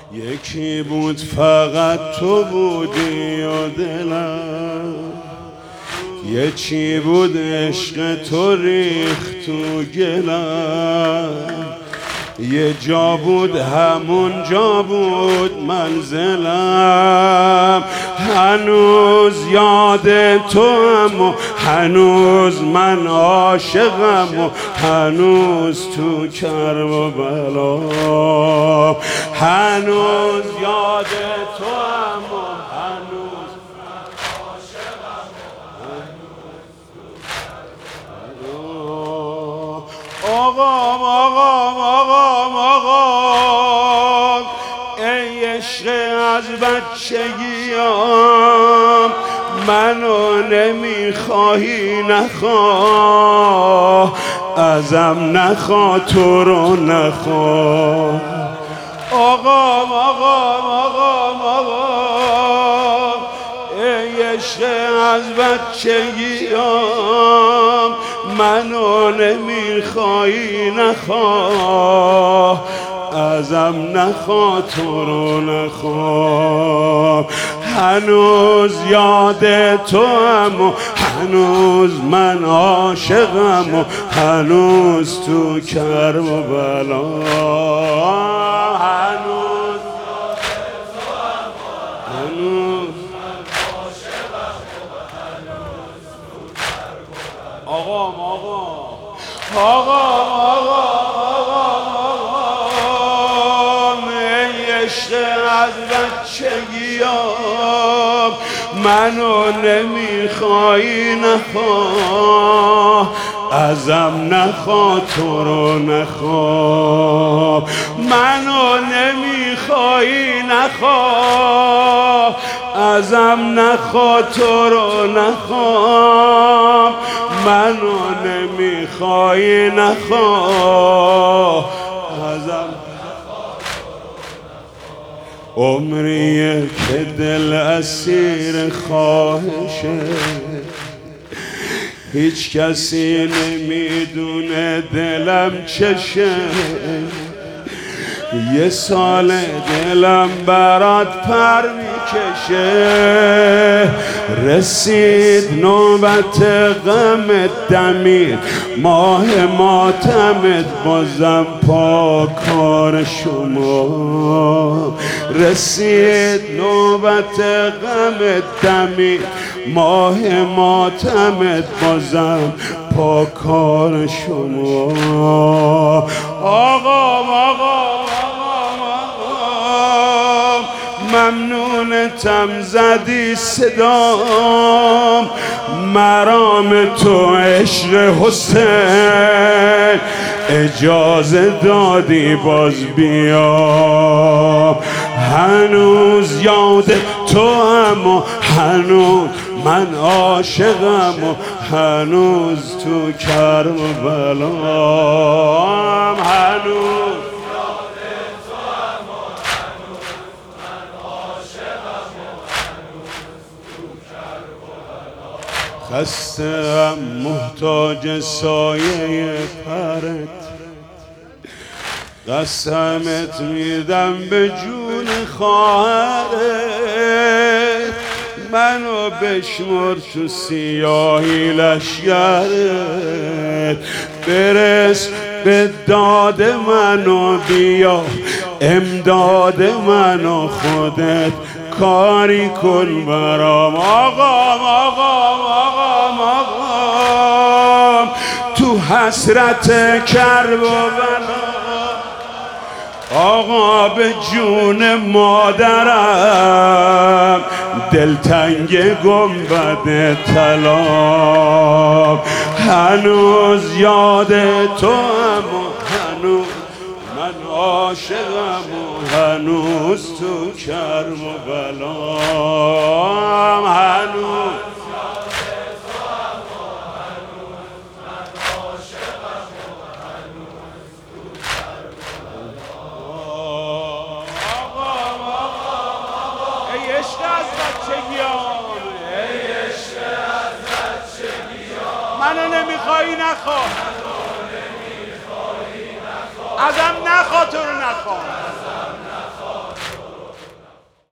یکی بود فقط تو بودی و دلم، یه چی بود عشق تو ریخت تو گلم، یه جا بود همون جا بود منزلم. هنوز یاد تو هم و هنوز من عاشقم و هنوز تو کرب و بلا، هنوز یاد تو هم و هنوز من عاشقم و هنوز تو کرب و بلا. آقام ای عشق از بچگیام، منو نمیخواهی نخواه، ازم نخواه تو رو نخواه. آقام ای عشق از بچگیام، منو نمیخوایی نخواه، ازم نخواه تو رو نخواه. هنوز یاد تو هم و هنوز من عاشقم و هنوز تو کرب و بلا، هنوز یاد تو هم و هنوز من عاشقم و هنوز تو کرب و بلا. آقام ای عشق از بچگیام، منو نمیخوایی نخواه، ازم نخواه تو رو نخواه. منو نمیخوایی نخواه، ازم نخواه تو رو نخواه. منو نمیخوایی نخواه، ازم عمریه که دل اسیر خواهشه، هیچ کسی نمیدونه دلم چشه. یه سال دلم برات پر میکشه، رسید نوبت غمت دمید ماه ماتمت، بازم پا کار شما. رسید نوبت غمت دمید ماه ماتمت، بازم پا کار شما. آقام ممنونتم زدی صدام، مرام تو عشق حسین، اجازه دادی باز بیام. هنوز یاد تو هم و هنوز من عاشقم و هنوز تو کرب و بلام، هنوز خستم محتاج سایه پرت، قسمت میدم به جون خواهرت، منو بشمر تو سیاهی لشگرت. برس به داد منو بیا امداد منو، خودت کاری کن برام. آقام تو حسرت کرب و بلا، آقا به جون مادرم دلتنگ گنبد طلا. هنوز یاد تو هم و هنوز من عاشقم و هنوز تو کرب و بلام، هنوز منو نمیخوایی نخواه، ازم نخواه تو رو نخواه.